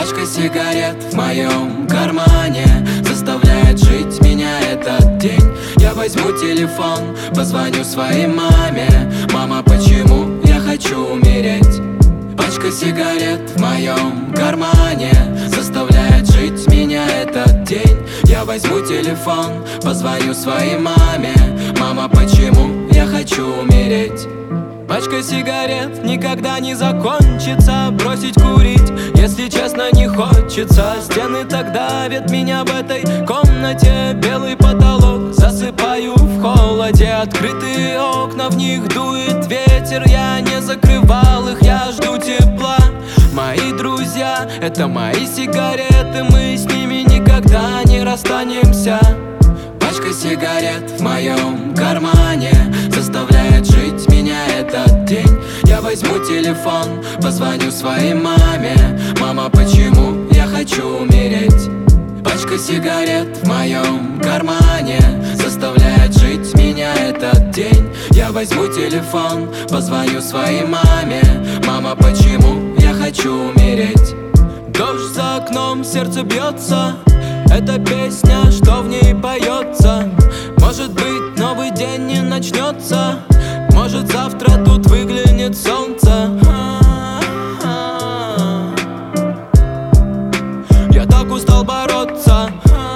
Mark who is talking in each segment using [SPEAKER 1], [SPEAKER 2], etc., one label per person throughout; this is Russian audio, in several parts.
[SPEAKER 1] Пачка сигарет в моем кармане заставляет жить меня этот день. Я возьму телефон, позвоню своей маме. Мама, почему я хочу умереть? Пачка сигарет в моем кармане заставляет жить меня этот день. Я возьму телефон, позвоню своей маме. Мама, почему я хочу умереть? Пачка сигарет никогда не закончится. Бросить курить, если честно, не хочется. Стены так давят меня в этой комнате. Белый потолок, засыпаю в холоде. Открытые окна, в них дует ветер. Я не закрывал их, я жду тепла. Мои друзья, это мои сигареты. Мы с ними никогда не расстанемся. Пачка сигарет в моем кармане заставляет жить меня этот день. Я возьму телефон, позвоню своей маме. Мама, почему я хочу умереть? Пачка сигарет в моем кармане заставляет жить меня этот день. Я возьму телефон, позвоню своей маме. Мама, почему я хочу умереть? Дождь за окном, сердце бьется. Это песня, что в ней поется. Может быть, новый день не начнется. Может, завтра тут выглянет солнце. Я так устал бороться.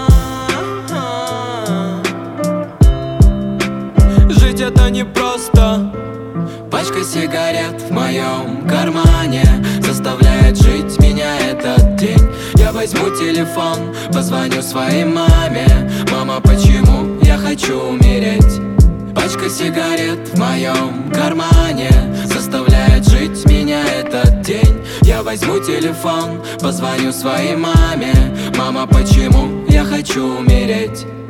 [SPEAKER 1] Жить это непросто. Пачка сигарет в моем кармане заставляет жить меня этот день. Я возьму телефон, позвоню своей маме. Мама, почему я хочу умереть? Пачка сигарет в моем кармане заставляет жить меня этот день. Я возьму телефон, позвоню своей маме. Мама, почему я хочу умереть?